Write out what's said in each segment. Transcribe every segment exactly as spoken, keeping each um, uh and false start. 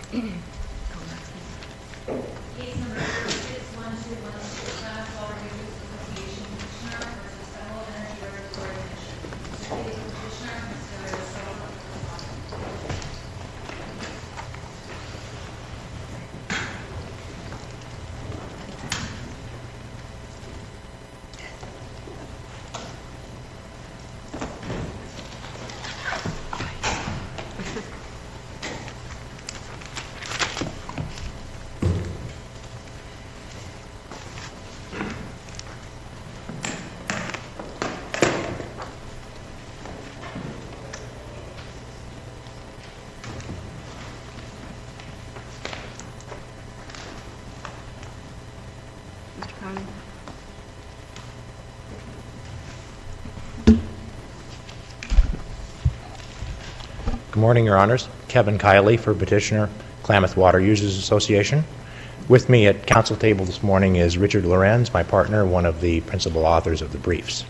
Case number six one two one six, Class Water Users Association Petitioner versus Federal Energy Regulatory Commission. Mr. Petitioner, Mister Sullivan. Mister Conley. Good morning, Your Honors. Kevin Kiley for Petitioner, Klamath Water Users Association. With me at council table this morning is Richard Lorenz, my partner, one of the principal authors of the briefs.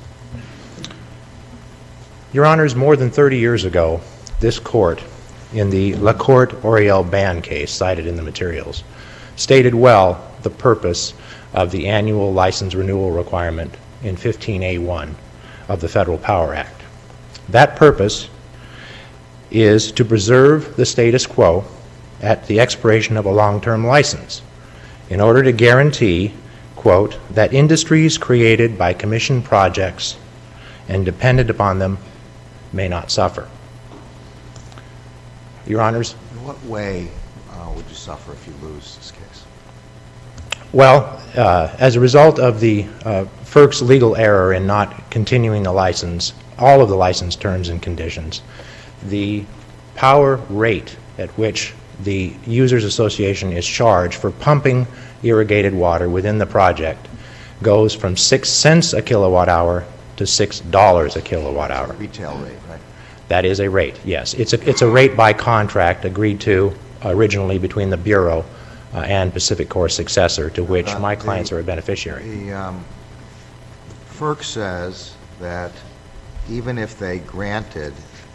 Your Honors, more than thirty years ago, this court, in the La Courte Oriel Ban case cited in the materials, stated well the purpose of the annual license renewal requirement in fifteen A one of the Federal Power Act. That purpose is to preserve the status quo at the expiration of a long-term license in order to guarantee, quote, that industries created by commission projects and dependent upon them may not suffer. Your Honors. In what way uh, would you suffer if you lose this case? Well, uh, as a result of the uh, F E R C's legal error in not continuing the license, all of the license terms and conditions, the power rate at which the Users Association is charged for pumping irrigated water within the project goes from six cents a kilowatt hour to six dollars a kilowatt hour. Retail rate, right? That is a rate, yes. It's a, it's a rate by contract agreed to originally between the Bureau uh, and Pacific Corp's successor, to which uh, my clients the, are a beneficiary. The um, F E R C says that even if they granted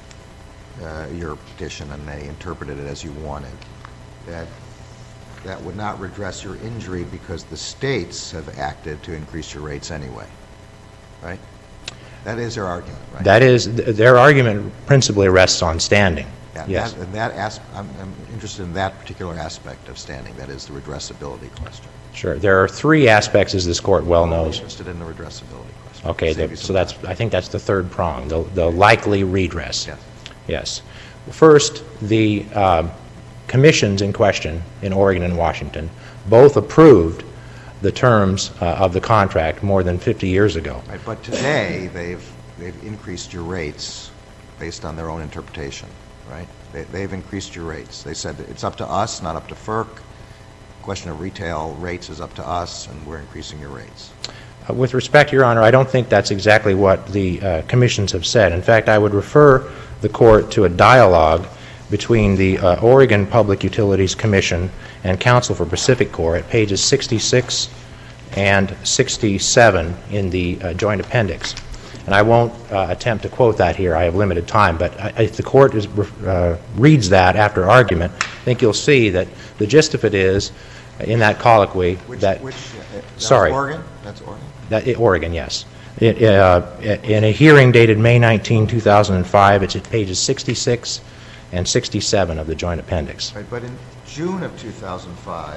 uh, your petition and they interpreted it as you wanted, that that would not redress your injury because the states have acted to increase your rates anyway, right? That is their argument, right? That is, th their argument principally rests on standing. Yeah, yes. That, and that as, I'm, I'm interested in that particular aspect of standing, that is the redressability question. Sure. There are three aspects, as this court well knows. I'm interested in the redressability question. Okay, Save the, you so some that's, time. I think that's the third prong, the, the likely redress. Yes. Yes. First, the uh, commissions in question in Oregon and Washington both approved the terms uh, of the contract more than fifty years ago. Right, but today they've they've increased your rates based on their own interpretation, right? They, they've increased your rates. They said it's up to us, not up to F E R C. Question of retail rates is up to us, and we're increasing your rates. Uh, with respect, Your Honor, I don't think that's exactly what the uh, commissions have said. In fact, I would refer the court to a dialogue between the uh, Oregon Public Utilities Commission and Council for Pacific Corp at pages sixty-six and sixty-seven in the uh, joint appendix. And I won't uh, attempt to quote that here. I have limited time. But I, if the court is, uh, reads that after argument, I think you'll see that the gist of it is, uh, in that colloquy, Which, that... which uh, that's sorry. Oregon? That's Oregon? That, it, Oregon, yes. It, uh, in a hearing dated May nineteenth, two thousand five, it's at pages sixty-six and sixty-seven of the joint appendix. Right, but in June of two thousand five,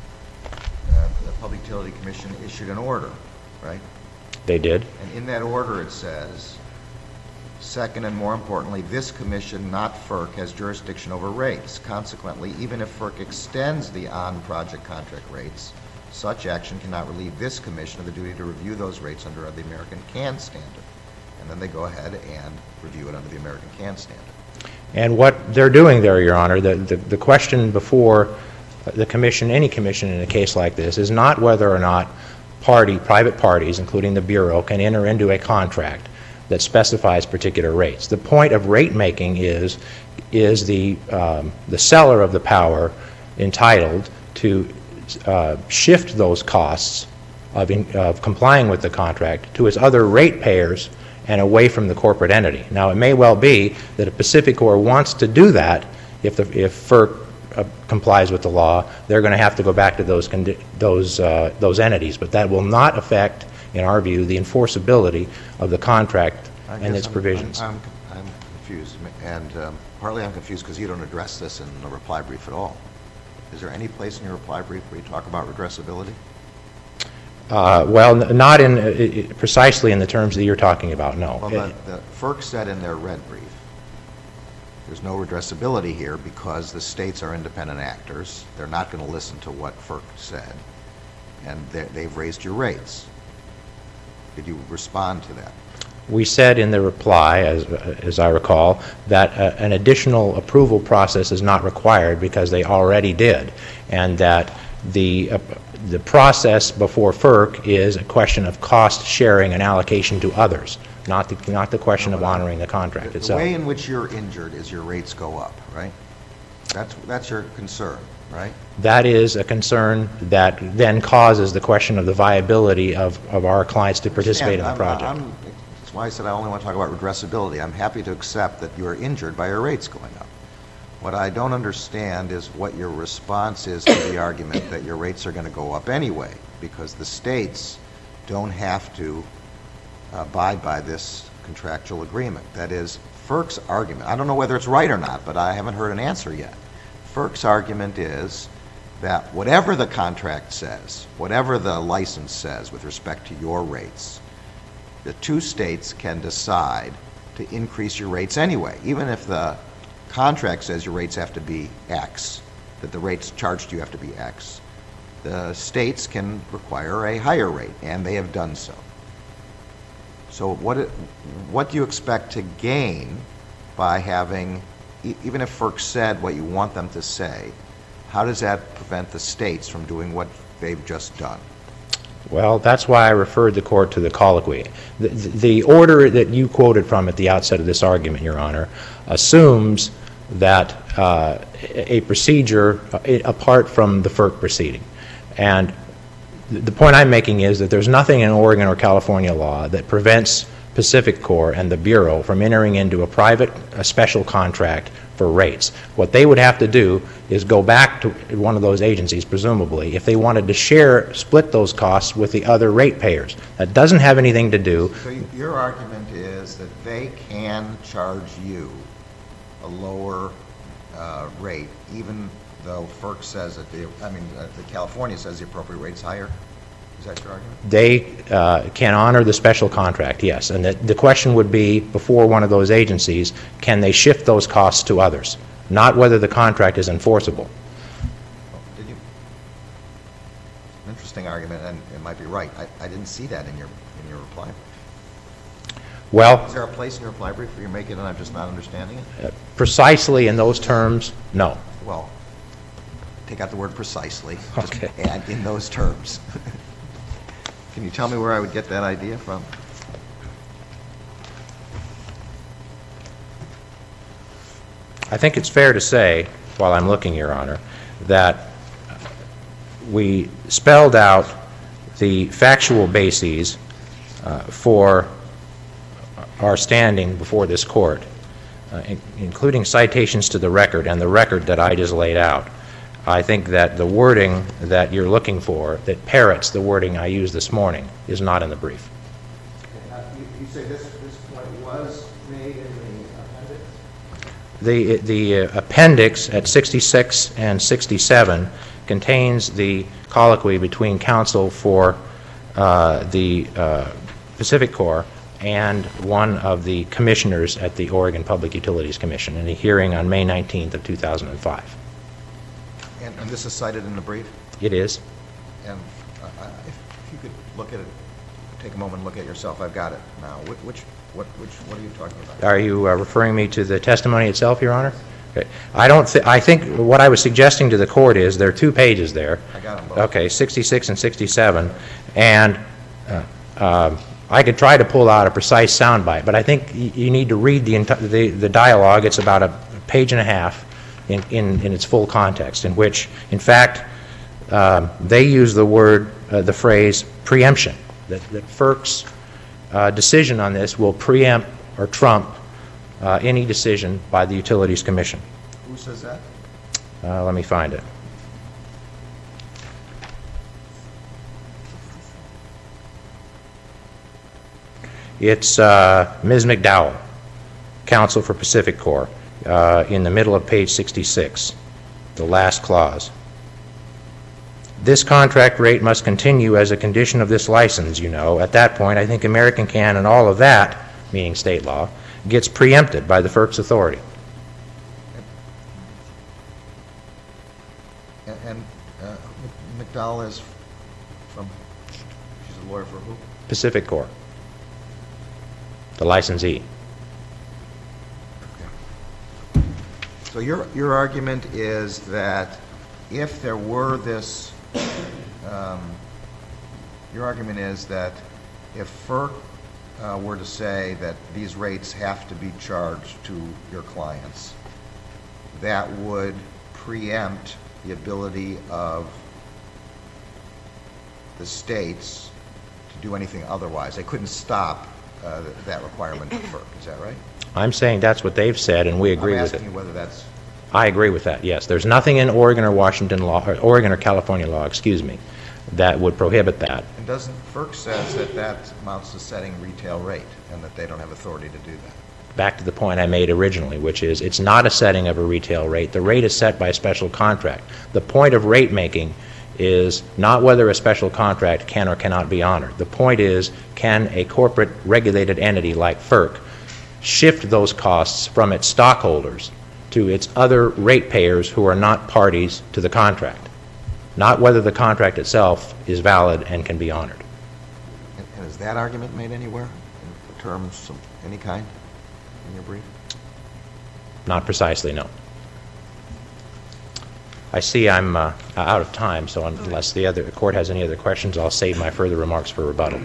uh, the Public Utility Commission issued an order, right? They did. And in that order it says, second and more importantly, this commission, not F E R C, has jurisdiction over rates. Consequently, even if F E R C extends the on-project contract rates, such action cannot relieve this commission of the duty to review those rates under the American C A N standard. And then they go ahead and review it under the American C A N standard. And what they're doing there, Your Honor, the, the, the question before the commission, any commission in a case like this, is not whether or not party, private parties, including the Bureau, can enter into a contract that specifies particular rates. The point of rate making is, is the, um, the seller of the power entitled to uh, shift those costs of, in, of complying with the contract to its other ratepayers and away from the corporate entity. Now, it may well be that if Pacific Corp wants to do that, if, the, if F E R C uh, complies with the law, they're going to have to go back to those condi those uh, those entities. But that will not affect, in our view, the enforceability of the contract I and guess its I'm- provisions. I'm, I'm, I'm confused, and um, partly I'm confused because you don't address this in the reply brief at all. Is there any place in your reply brief where you talk about redressability? Uh, well, n not in uh, precisely in the terms that you're talking about. No. Well, the, the FERC said in their red brief, there's no redressability here because the states are independent actors. They're not going to listen to what FERC said, and they've raised your rates. Did you respond to that? We said in the reply, as, as I recall, that uh, an additional approval process is not required because they already did, and that the, uh, the process before FERC is a question of cost sharing and allocation to others, not the, not the question of honoring the contract The, the itself. way in which you're injured is your rates go up, right? That's, that's your concern, right? That is a concern that then causes the question of the viability of, of our clients to participate in the I'm- project. I'm- That's why I said I only want to talk about redressability. I'm happy to accept that you are injured by your rates going up. What I don't understand is what your response is to the argument that your rates are going to go up anyway, because the states don't have to abide by this contractual agreement. That is, FERC's argument, I don't know whether it's right or not, but I haven't heard an answer yet. FERC's argument is that whatever the contract says, whatever the license says with respect to your rates, the two states can decide to increase your rates anyway, even if the contract says your rates have to be X, that the rates charged you have to be X. The states can require a higher rate, and they have done so. So what, it, what do you expect to gain by having, e- even if FERC said what you want them to say, how does that prevent the states from doing what they've just done? Well, that's why I referred the court to the colloquy. The, the order that you quoted from at the outset of this argument, Your Honor, assumes that uh, a procedure uh, apart from the FERC proceeding. And the point I'm making is that there's nothing in Oregon or California law that prevents Pacific Corp and the Bureau from entering into a private, a special contract for rates. What they would have to do is go back to one of those agencies, presumably, if they wanted to share, split those costs with the other ratepayers. That doesn't have anything to do. So you- your argument is that they can charge you a lower uh, rate, even though FERC says that the, I mean, uh, the California says the appropriate rate's higher? Is that your argument? They uh, can honor the special contract, yes. And the, the question would be, before one of those agencies, can they shift those costs to others? Not whether the contract is enforceable. Oh, did you? Interesting argument, and it might be right. I, I didn't see that in your, in your reply. Well, Is there a place in your reply brief where you're making it and I'm just not understanding it? uh, precisely in those terms, no. Well, take out the word precisely. Just Okay. add in those terms. Can you tell me where I would get that idea from? I think it's fair to say, while I'm looking, Your Honor, that we spelled out the factual bases uh, for our standing before this court, uh, in, including citations to the record and the record that I just laid out. I think that the wording that you're looking for, that parrots the wording I used this morning, is not in the brief. Uh, you, you say this, this point was made in the appendix? The, the uh, appendix at sixty-six and sixty-seven contains the colloquy between counsel for uh, the uh, Pacific Corp and one of the commissioners at the Oregon Public Utilities Commission in a hearing on May nineteenth of two thousand five. And, and this is cited in the brief? It is. And uh, uh, if, if you could look at it, take a moment and look at it yourself. I've got it now. Which, which, what, which, what are you talking about? Are you uh, referring me to the testimony itself, Your Honor? Okay. I don't. Th I think what I was suggesting to the court is there are two pages there. I got them both. Okay, sixty-six and sixty-seven, and uh, uh, I could try to pull out a precise soundbite, but I think y you need to read the, the the dialogue. It's about a page and a half in in, in its full context, in which, in fact, um, they use the word, uh, the phrase preemption. That, that FERC's uh, decision on this will preempt or trump uh, any decision by the Utilities Commission. Who says that? Uh, let me find it. It's uh, Miz McDowell, counsel for Pacific Corp, uh, in the middle of page sixty-six, the last clause. This contract rate must continue as a condition of this license, you know. At that point, I think American Can and all of that, meaning state law, gets preempted by the FERC's authority. And, and uh, McDowell is from, she's a lawyer for who? Pacific Corp, the licensee. So your, your argument is that if there were this, um, your argument is that if FERC uh, were to say that these rates have to be charged to your clients, that would preempt the ability of the states to do anything otherwise. They couldn't stop uh, that requirement of FERC. Is that right? I'm saying that's what they've said, and we agree I'm with it. asking you whether that's... I agree with that, yes. There's nothing in Oregon or Washington law, or Oregon or California law, excuse me, that would prohibit that. And doesn't, FERC says that that amounts to setting retail rate and that they don't have authority to do that. Back to the point I made originally, which is it's not a setting of a retail rate. The rate is set by a special contract. The point of rate making is not whether a special contract can or cannot be honored. The point is, can a corporate regulated entity like FERC shift those costs from its stockholders to its other ratepayers who are not parties to the contract, not whether the contract itself is valid and can be honored. And, and is that argument made anywhere in terms of any kind in your brief? Not precisely, no. I see I'm uh, out of time, so unless the other the court has any other questions, I'll save my further remarks for rebuttal.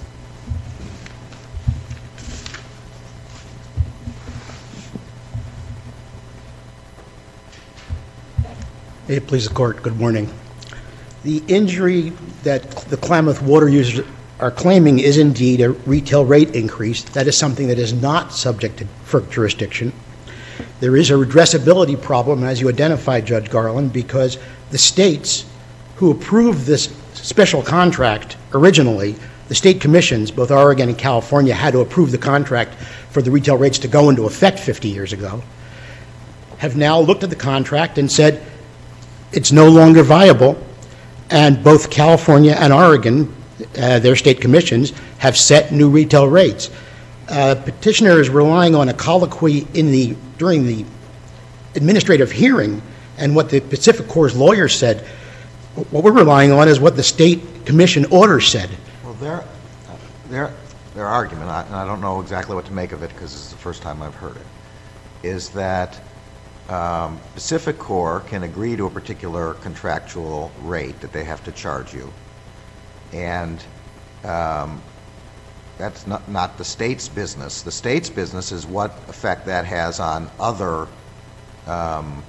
May it please the Court, good morning. The injury that the Klamath water users are claiming is indeed a retail rate increase. That is something that is not subject to FERC jurisdiction. There is a redressability problem, as you identified, Judge Garland, because the states who approved this special contract originally, the state commissions, both Oregon and California, had to approve the contract for the retail rates to go into effect fifty years ago, have now looked at the contract and said, it's no longer viable, and both California and Oregon, uh, their state commissions, have set new retail rates. Uh, petitioner is relying on a colloquy in the during the administrative hearing, and what the Pacific Corp's lawyer said. What we're relying on is what the state commission order said. Well, their, their, their argument, I, and I don't know exactly what to make of it because this is the first time I've heard it, is that Um, Pacific Corp can agree to a particular contractual rate that they have to charge you, and um, that's not, not the state's business. The state's business is what effect that has on other um,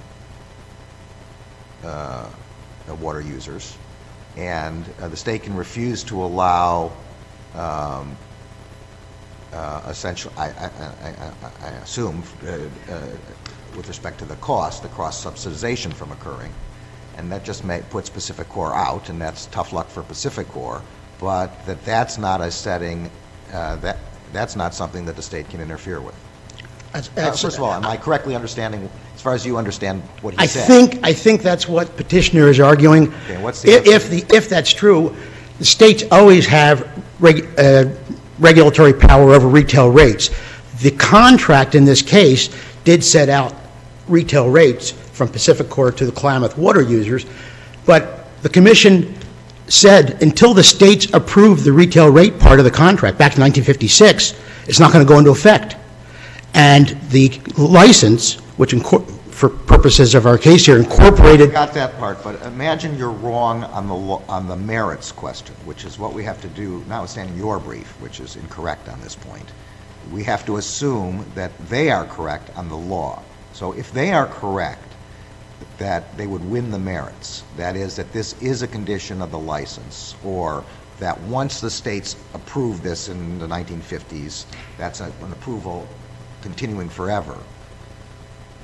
uh, water users, and uh, the state can refuse to allow um, uh, essentially, I, I, I, I assume, uh, uh, with respect to the cost, the cross-subsidization from occurring. And that just may, puts Pacific Corp out, and that's tough luck for Pacific Corp, but that that's not a setting, uh, that that's not something that the state can interfere with. That's, Uh, that's, first of all, am I correctly understanding, as far as you understand what he I said? think I think that's what petitioner is arguing. Okay, what's the if, if the if that's true, the states always have reg, uh, regulatory power over retail rates. The contract in this case did set out retail rates from Pacific Corp to the Klamath water users, but the commission said until the states approved the retail rate part of the contract back in nineteen fifty-six, it's not going to go into effect. And the license, which for purposes of our case here incorporated... I got that part, but imagine you're wrong on the lo- on the merits question, which is what we have to do, notwithstanding your brief, which is incorrect on this point. We have to assume that they are correct on the law. So if they are correct that they would win the merits, that is, that this is a condition of the license, or that once the states approve this in the nineteen fifties, that's a, an approval continuing forever,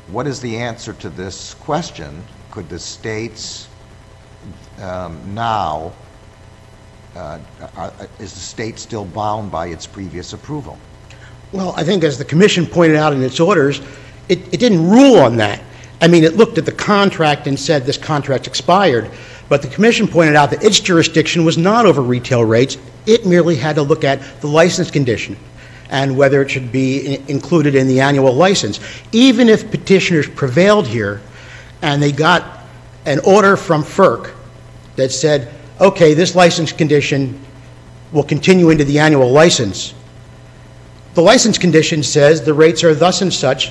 what is the answer to this question? Could the states um, now, uh, are, is the state still bound by its previous approval? Well, I think as the commission pointed out in its orders, it, it didn't rule on that. I mean, it looked at the contract and said this contract expired, but the commission pointed out that its jurisdiction was not over retail rates. It merely had to look at the license condition and whether it should be in, included in the annual license. Even if petitioners prevailed here and they got an order from FERC that said, okay, this license condition will continue into the annual license, the license condition says the rates are thus and such,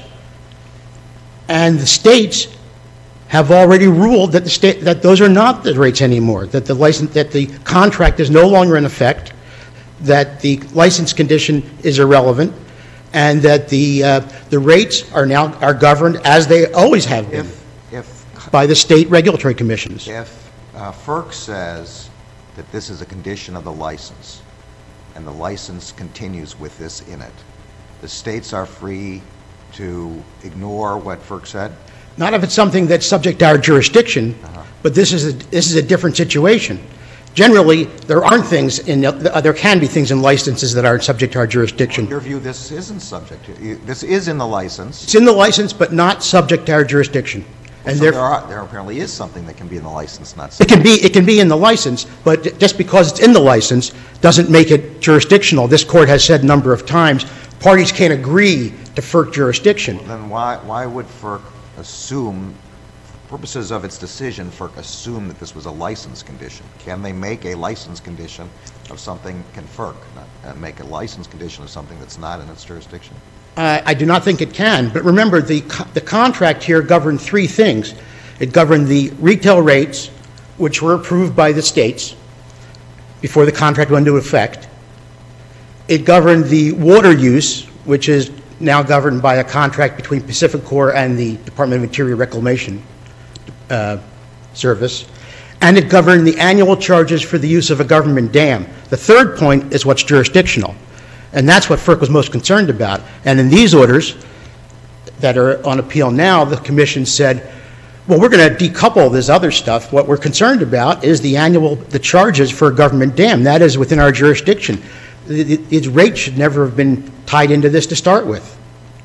and the states have already ruled that the state that those are not the rates anymore, that the license that the contract is no longer in effect, that the license condition is irrelevant, and that the uh, the rates are now are governed as they always have been If, if, by the state regulatory commissions. if uh, FERC says that this is a condition of the license, and the license continues with this in it, the states are free to ignore what FERC said? Not if it's something that's subject to our jurisdiction, Uh-huh. but this is a, this is a different situation. Generally, there aren't things in uh, there can be things in licenses that aren't subject to our jurisdiction. In your view, this isn't subject to, you- this is in the license. It's in the license, but not subject to our jurisdiction. And So there therefore, are, there apparently is something that can be in the license, not it subject. can be it can be in the license, but just because it's in the license doesn't make it jurisdictional. This court has said a number of times parties can't agree to FERC jurisdiction. Then why, why would FERC assume, for purposes of its decision, FERC assume that this was a license condition? Can they make a license condition of something, can FERC not, uh, make a license condition of something that's not in its jurisdiction? Uh, I do not think it can, but remember, the, co- the contract here governed three things. It governed the retail rates, which were approved by the states before the contract went into effect. It governed the water use, which is now governed by a contract between Pacific Corp and the Department of Interior Reclamation uh, Service. And it governed the annual charges for the use of a government dam. The third point is what's jurisdictional. And that's what FERC was most concerned about. And in these orders that are on appeal now, the Commission said, well, we're going to decouple this other stuff. What we're concerned about is the annual, the charges for a government dam. That is within our jurisdiction. The- the- Its rate should never have been tied into this to start with.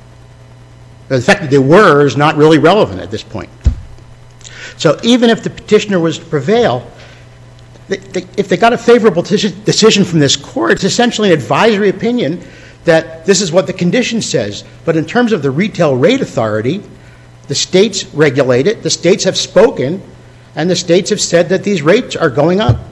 The fact that they were is not really relevant at this point. So even if the petitioner was to prevail, they- they- if they got a favorable deci- decision from this court, it's essentially an advisory opinion that this is what the condition says. But in terms of the retail rate authority, the states regulate it, the states have spoken, and the states have said that these rates are going up.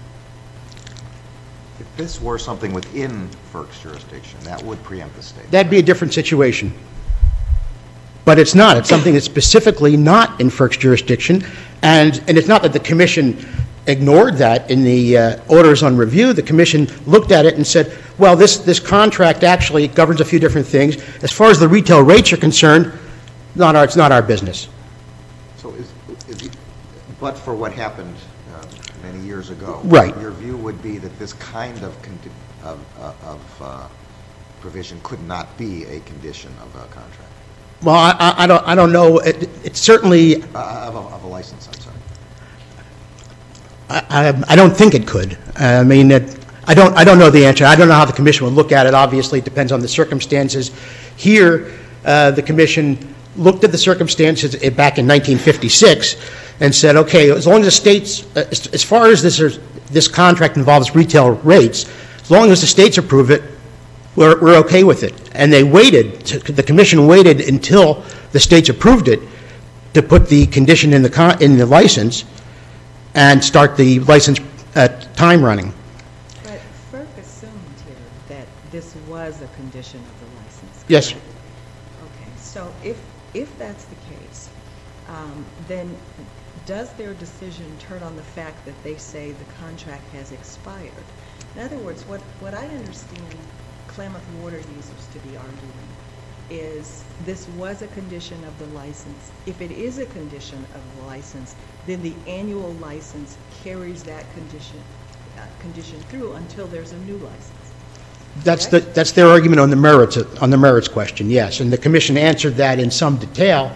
If this were something within FERC's jurisdiction, that would preempt the state. That'd be a different situation. But it's not. It's something that's specifically not in FERC's jurisdiction, and, and it's not that the Commission ignored that in the uh, orders on review. The Commission looked at it and said, well, this, this contract actually governs a few different things. As far as the retail rates are concerned, not our, it's not our business. So is, is, it- but for what happened uh, many years ago. Right. Your view would be that this kind of, condi- of, uh, of uh, provision could not be a condition of a contract, Well, I, I, I don't, I don't know. It, it's certainly, uh, of, a, of a license, I'm sorry. I, I, I don't think it could. I mean, it, I don't, I don't know the answer. I don't know how the Commission would look at it. Obviously, it depends on the circumstances. Here, uh, the Commission looked at the circumstances eh, back in nineteen fifty-six and said, okay, as long as the states, uh, as, as far as this, is, this contract involves retail rates, as long as the states approve it, we're, we're okay with it. And they waited, to, the Commission waited until the states approved it to put the condition in the, con, in the license and start the license uh, time running. But FERC assumed here that this was a condition of the license. Yes. correct? Okay, so if, if that's the case, um, then does their decision turn on the fact that they say the contract has expired? In other words, what, what I understand Klamath Water users to be arguing is this was a condition of the license. If it is a condition of the license, then the annual license carries that condition, uh, condition through until there's a new license. That's the, that's their argument on the merits, on the merits question, yes. And the Commission answered that in some detail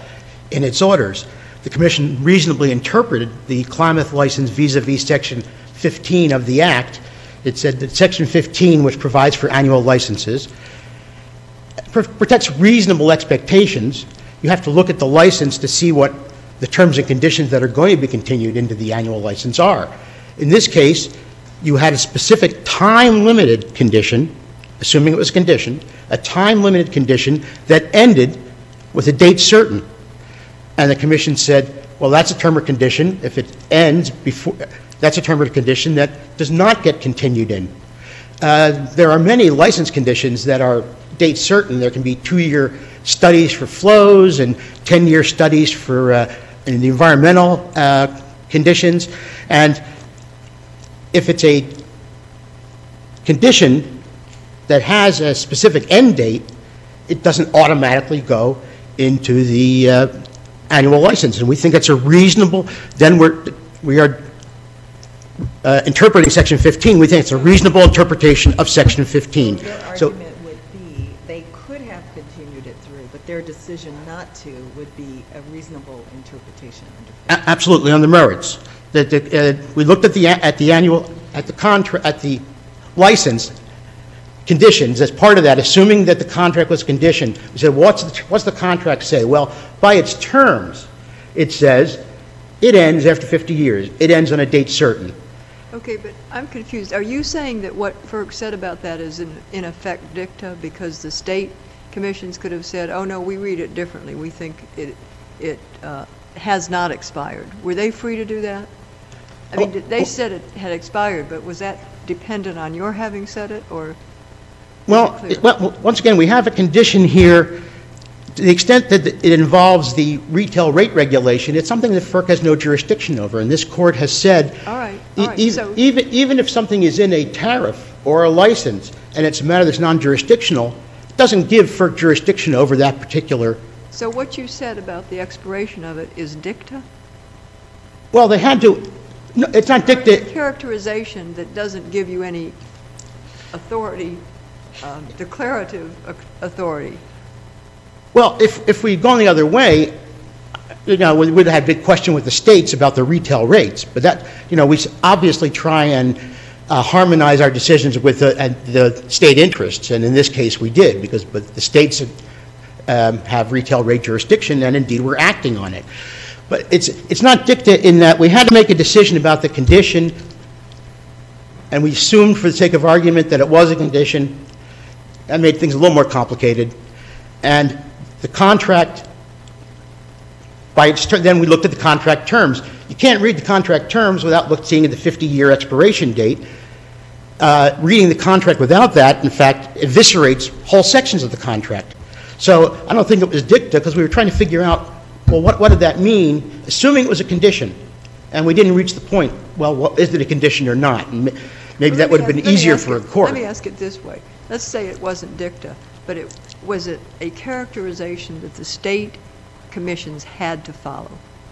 in its orders. The Commission reasonably interpreted the Klamath license vis-a-vis Section fifteen of the Act. It said that Section fifteen, which provides for annual licenses, pr- protects reasonable expectations. You have to look at the license to see what the terms and conditions that are going to be continued into the annual license are. In this case, you had a specific time-limited condition, assuming it was conditioned, a time-limited condition that ended with a date certain. And the Commission said, well, that's a term or condition. If it ends before, that's a term or condition that does not get continued in. Uh, there are many license conditions that are date certain. There can be two-year studies for flows and ten-year studies for uh, in the environmental uh, conditions. And if it's a condition that has a specific end date, it doesn't automatically go into the uh, annual license. And we think that's a reasonable, then we're, we are uh, interpreting Section fifteen. We think it's a reasonable interpretation of Section fifteen. Their So, argument would be they could have continued it through, but their decision not to would be a reasonable interpretation under a- absolutely, on the merits. That, that, uh, we looked at the, a- at the annual, at the contract, at the license conditions as part of that, assuming that the contract was conditioned. We said, what's the, what's the contract say? Well, by its terms, it says it ends after fifty years. It ends on a date certain. Okay, but I'm confused. Are you saying that what FERC said about that is in, in effect dicta because the state commissions could have said, oh, no, we read it differently. We think it, it uh, has not expired. Were they free to do that? I mean, Oh, they oh. said it had expired, but was that dependent on your having said it, or? Well, clear? it- well, once again, we have a condition here. To the extent that it involves the retail rate regulation, it's something that FERC has no jurisdiction over. And this Court has said, All right, e- all right, even, so- even, even if something is in a tariff or a license and it's a matter that's non-jurisdictional, it doesn't give FERC jurisdiction over that particular. So what you said about the expiration of it is dicta? Well, they had to, no, it's not It's a dicta. characterization that doesn't give you any authority, um, declarative au- authority. Well, if, if we'd gone the other way, you know, we would have had a big question with the states about the retail rates. But that, you know, we s- obviously try and uh, harmonize our decisions with the, and the state interests. And in this case, we did, because but the states um, have retail rate jurisdiction, and indeed we're acting on it. But it's, it's not dicta in that we had to make a decision about the condition, and we assumed for the sake of argument that it was a condition. That made things a little more complicated. And the contract, by its ter- then we looked at the contract terms. You can't read the contract terms without look, seeing at the fifty-year expiration date. Uh, reading the contract without that, in fact, eviscerates whole sections of the contract. So I don't think it was dicta, because we were trying to figure out, well, what, what did that mean, assuming it was a condition, and we didn't reach the point, well, what, is it a condition or not? And ma- maybe Well, that let would me have been ask- let me easier ask for a it- court. Let me ask it this way. Let's say it wasn't dicta, but it was it a characterization that the state commissions had to follow?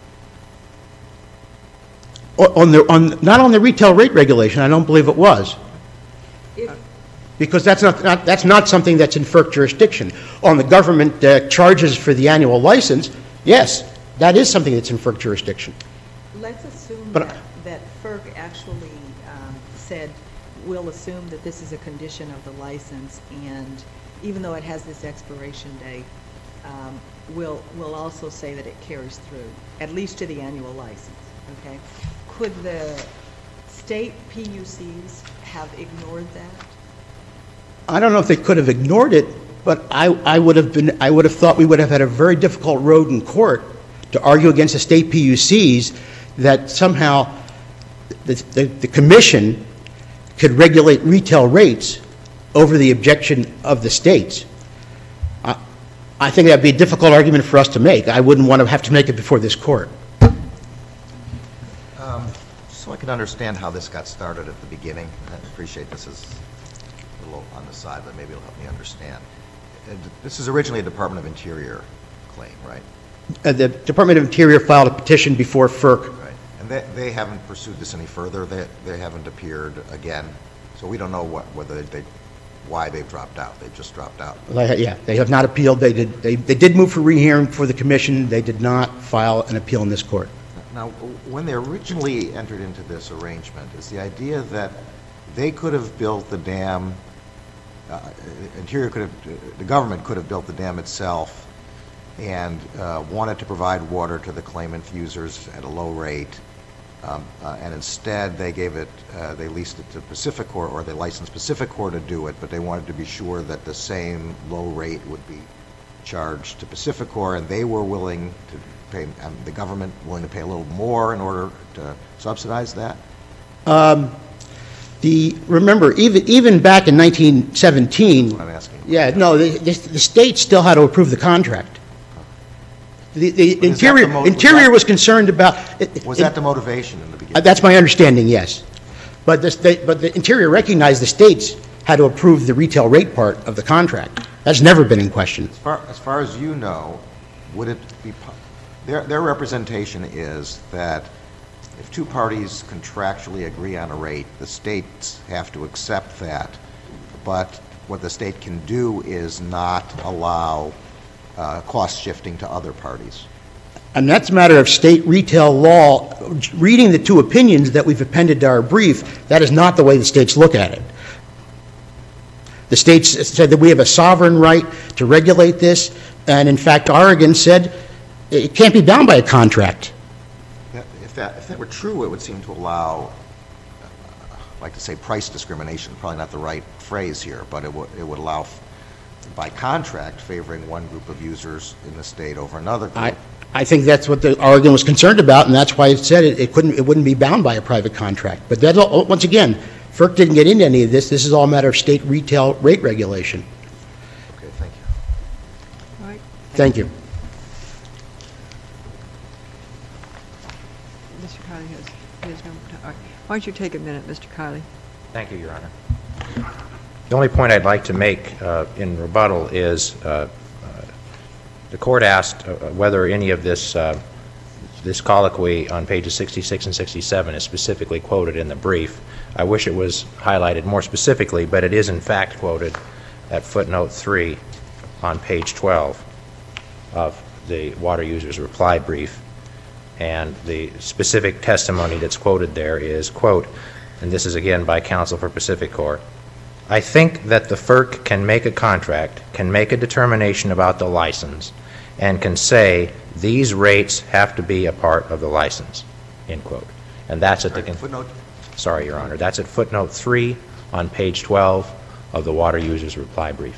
O- On the, on, not on the retail rate regulation, I don't believe it was. If, Because that's not, not, that's not something that's in FERC jurisdiction. On the government uh, charges for the annual license, yes, that is something that's in FERC jurisdiction. let's assume But- that, that FERC actually um, said, we'll assume that this is a condition of the license, and even though it has this expiration date, um, we'll, we'll also say that it carries through, at least to the annual license, okay? Could the state P U Cs have ignored that? I don't know if they could have ignored it, but I, I would have been, I would have thought we would have had a very difficult road in court to argue against the state P U Cs that somehow the, the, the commission could regulate retail rates over the objection of the states. I, I think that'd be a difficult argument for us to make. I wouldn't want to have to make it before this court. Um, So I can understand how this got started at the beginning. I appreciate this is a little on the side, but maybe it'll help me understand. And this is originally a Department of Interior claim, right? Uh, the Department of Interior filed a petition before FERC. Right. And they, they haven't pursued this any further. They, they haven't appeared again. So we don't know what, whether they why they've dropped out. They've just dropped out. Like, yeah, they have not appealed. They did, they, they did move for rehearing for the commission. They did not file an appeal in this court. Now, when they originally entered into this arrangement, is the idea that they could have built the dam, uh, Interior could have, the government could have built the dam itself and uh, wanted to provide water to the claimant users at a low rate, um, uh, and instead they gave it, uh, they leased it to Pacificor, or they licensed Pacificor to do it, but they wanted to be sure that the same low rate would be charged to Pacificor, and they were willing to pay, um, the government willing to pay a little more in order to subsidize that? Um, the remember, even even back in nineteen seventeen, That's what I'm asking. yeah, no, the, the, the state still had to approve the contract. The, the But is that interior the mo- was interior that- was concerned about. It, Was it, that the motivation in the beginning? Uh, That's my understanding, yes. But the, state, but the Interior recognized the states had to approve the retail rate part of the contract. That's never been in question. As far, as far as you know, would it be, po- their, their representation is that if two parties contractually agree on a rate, the states have to accept that, but what the state can do is not allow uh, cost shifting to other parties. And that's a matter of state retail law. Reading the two opinions that we've appended to our brief, that is not the way the states look at it. The states said that we have a sovereign right to regulate this, and in fact, Oregon said it can't be bound by a contract. That- If that, if that were true, it would seem to allow, uh, I'd like to say price discrimination, probably not the right phrase here, but it would, it would allow, f- by contract, favoring one group of users in the state over another group. I, I think that's what the Oregon was concerned about, and that's why it said it, it couldn't, it wouldn't be bound by a private contract. But that, all- once again, FERC didn't get into any of this. This is all a matter of state retail rate regulation. Okay, thank you. All right. Thank you. Mister Kiley has, he has no more time. All right. Why don't you take a minute, Mister Kiley? Thank you, Your Honor. The only point I'd like to make uh, in rebuttal is uh, uh, the court asked uh, whether any of this uh, this colloquy on pages sixty-six and sixty-seven is specifically quoted in the brief. I wish it was highlighted more specifically, but it is in fact quoted at footnote three on page twelve of the water users reply brief. And the specific testimony that's quoted there is, quote, and this is again by counsel for Pacificor, I think that the FERC can make a contract, can make a determination about the license, and can say these rates have to be a part of the license, end quote. And that's at the... Con- Footnote? Sorry, Your Honor. That's at footnote three on page twelve of the water users reply brief.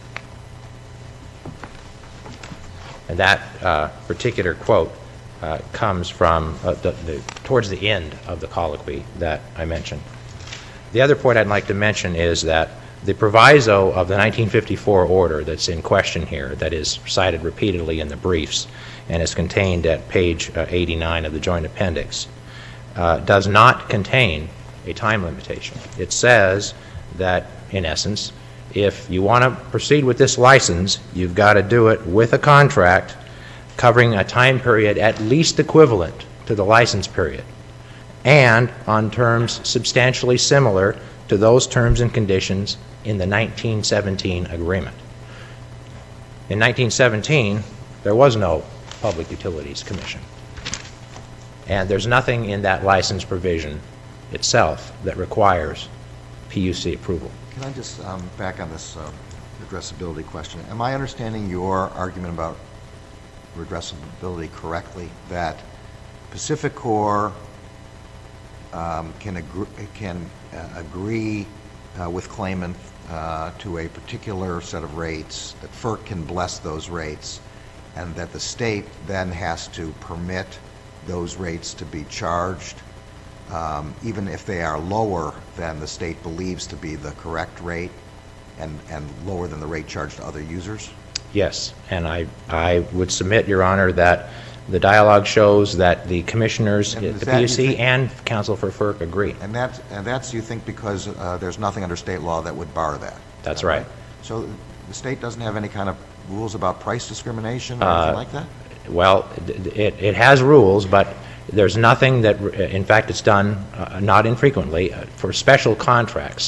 And that uh, particular quote uh, comes from uh, the, the, towards the end of the colloquy that I mentioned. The other point I'd like to mention is that the proviso of the nineteen fifty-four order that's in question here, that is cited repeatedly in the briefs and is contained at page uh, eighty-nine of the joint appendix, uh, does not contain a time limitation. It says that, in essence, if you want to proceed with this license, you've got to do it with a contract covering a time period at least equivalent to the license period, and on terms substantially similar to those terms and conditions in the nineteen seventeen agreement. In nineteen seventeen, there was no Public Utilities Commission, and there's nothing in that license provision itself that requires P U C approval. Can I just, um, back on this uh, redressability question? Am I understanding your argument about redressability correctly, that Pacificor um, can, agree, can uh, agree uh, with claimant uh, to a particular set of rates, that FERC can bless those rates, and that the state then has to permit those rates to be charged, um, even if they are lower than the state believes to be the correct rate, and, and lower than the rate charged to other users? Yes, and I, I would submit, Your Honor, that the dialogue shows that the commissioners, And is the that, P U you C think- and counsel for FERC agree. And that's, and that's, you think, because uh, there's nothing under state law that would bar that? That's Is that right. So the state doesn't have any kind of rules about price discrimination or Uh, anything like that? Well, it, it has rules, but there's nothing that, in fact, it's done uh, not infrequently uh, for special contracts.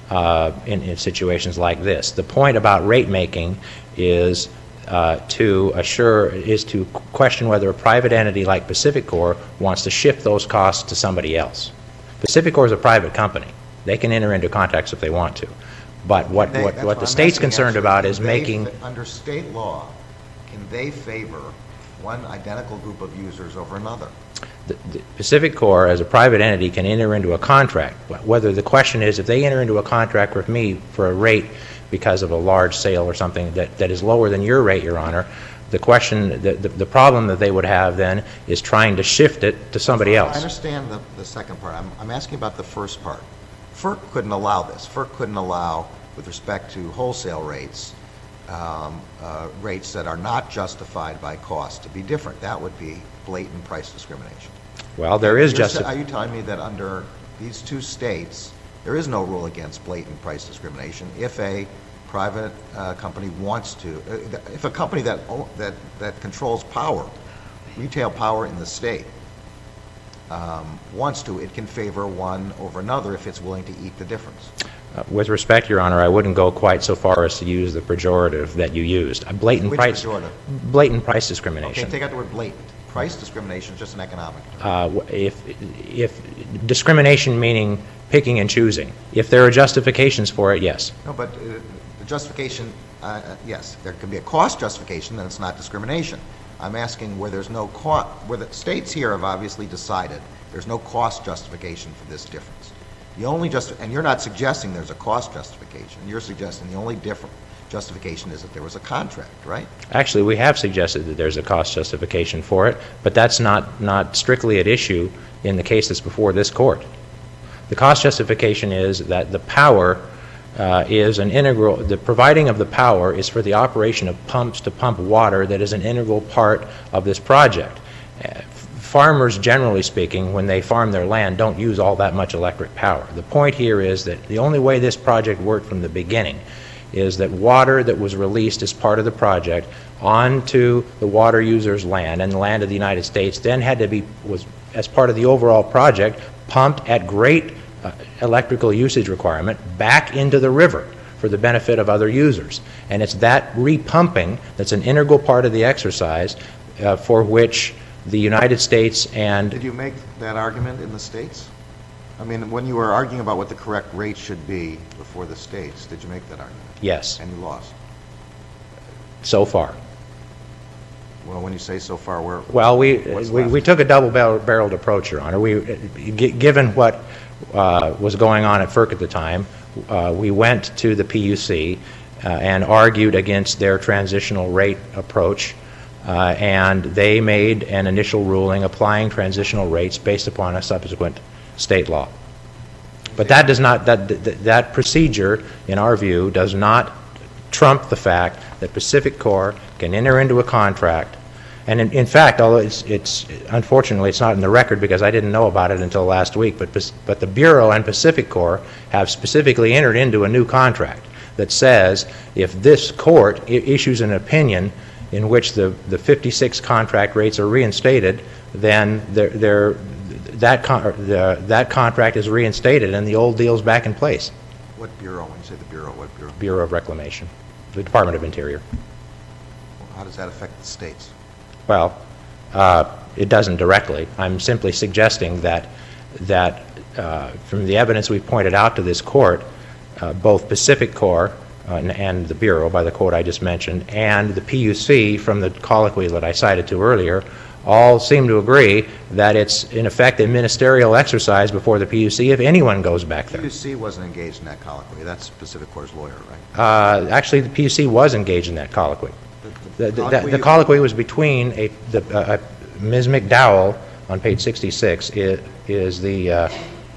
uh, in, in situations like this. The point about rate making is uh, to assure, is to question whether a private entity like PacifiCorp wants to shift those costs to somebody else. PacifiCorp is a private company. They can enter into contracts if they want to. But what, They- what, that's what the I'm state's asking, concerned actually. about Can is they making... fa- Under state law, can they favor one identical group of users over another? The, the PacifiCorp, as a private entity, can enter into a contract. Whether the question is, if they enter into a contract with me for a rate because of a large sale or something that, that is lower than your rate, Your Honor, the question, the, the, the problem that they would have then is trying to shift it to somebody else. I understand the, the second part. I'm, I'm asking about the first part. FERC couldn't allow this. FERC couldn't allow, with respect to wholesale rates, um, uh, rates that are not justified by cost to be different. That would be blatant price discrimination. Well, there is You're just... sa- Are you telling me that under these two states, there is no rule against blatant price discrimination if a private uh, company wants to, uh, if a company that, o- that, that controls power, retail power in the state, um, wants to, it can favor one over another if it's willing to eat the difference? Uh, with respect, Your Honor, I wouldn't go quite so far as to use the pejorative that you used. A blatant Which price... pejorative? Blatant price Okay, discrimination. take out the word blatant. Price discrimination is just an economic term. Uh, w- if, if discrimination meaning picking and choosing. If there are justifications for it, yes. No, but uh, the justification, uh, uh, yes, there could be a cost justification, then it's not discrimination. I'm asking where there's no cost, where the states here have obviously decided there's no cost justification for this difference. The only just, and you're not suggesting there's a cost justification. You're suggesting the only different justification is that there was a contract, right? Actually, we have suggested that there's a cost justification for it, but that's not, not strictly at issue in the case that's before this court. The cost justification is that the power uh, is an integral, the providing of the power is for the operation of pumps to pump water that is an integral part of this project. Uh, farmers, generally speaking, when they farm their land, don't use all that much electric power. The point here is that the only way this project worked from the beginning is that water that was released as part of the project onto the water user's land and the land of the United States then had to be, was as part of the overall project, pumped at great uh, electrical usage requirement back into the river for the benefit of other users. And it's that repumping that's an integral part of the exercise uh, for which the United States and... Did you make that argument in the states? I mean, when you were arguing about what the correct rate should be before the states, did you make that argument? Yes, And you lost? so far. Well, when you say so far, where? Well, we, what's we, left? we took a double-barreled approach, Your Honor. We, g- given what uh, was going on at FERC at the time, uh, we went to the P U C uh, and argued against their transitional rate approach, uh, and they made an initial ruling applying transitional rates based upon a subsequent state law. But that does not, that, that, that procedure, in our view, does not trump the fact that PacifiCorp can enter into a contract. And in, in fact, although it's, it's, unfortunately, it's not in the record because I didn't know about it until last week, but, Pac- but the Bureau and PacifiCorp have specifically entered into a new contract that says if this court I- issues an opinion in which the, the fifty-six contract rates are reinstated, then they're, they're, that, con- the, that contract is reinstated and the old deal's back in place. What bureau? When you say the bureau, what bureau? Bureau of Reclamation, the Department of Interior. How does that affect the states? Well, uh, it doesn't directly. I'm simply suggesting that, that uh, from the evidence we pointed out to this court, uh, both PacifiCorp uh, and, and the Bureau, by the quote I just mentioned, and the P U C from the colloquy that I cited to earlier, all seem to agree that it's, in effect, a ministerial exercise before the P U C if anyone goes back P there. U C wasn't engaged in that colloquy. That's PacifiCorp's lawyer, right? Uh, actually, the P U C was engaged in that colloquy. The, the, colloquy the you- colloquy was between a, the, uh, Miz McDowell on page sixty-six is, is the, uh,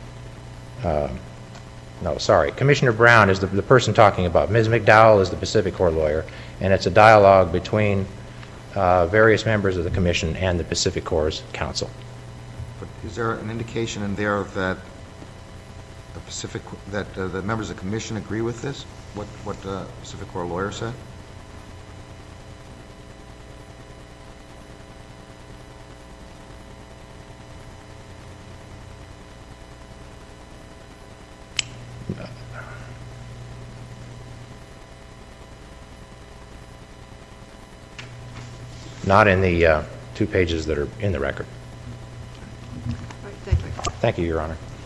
uh, no, sorry, Commissioner Brown is the, the person talking about. Miz McDowell is the PacifiCorp lawyer, and it's a dialogue between uh, various members of the Commission and the PacifiCorp's counsel. But is there an indication in there that the Pacific, that uh, the members of the commission agree with this? What, what the PacifiCorp lawyer said? not in the uh, two pages that are in the record. All right, thank you. Thank you, Your Honor.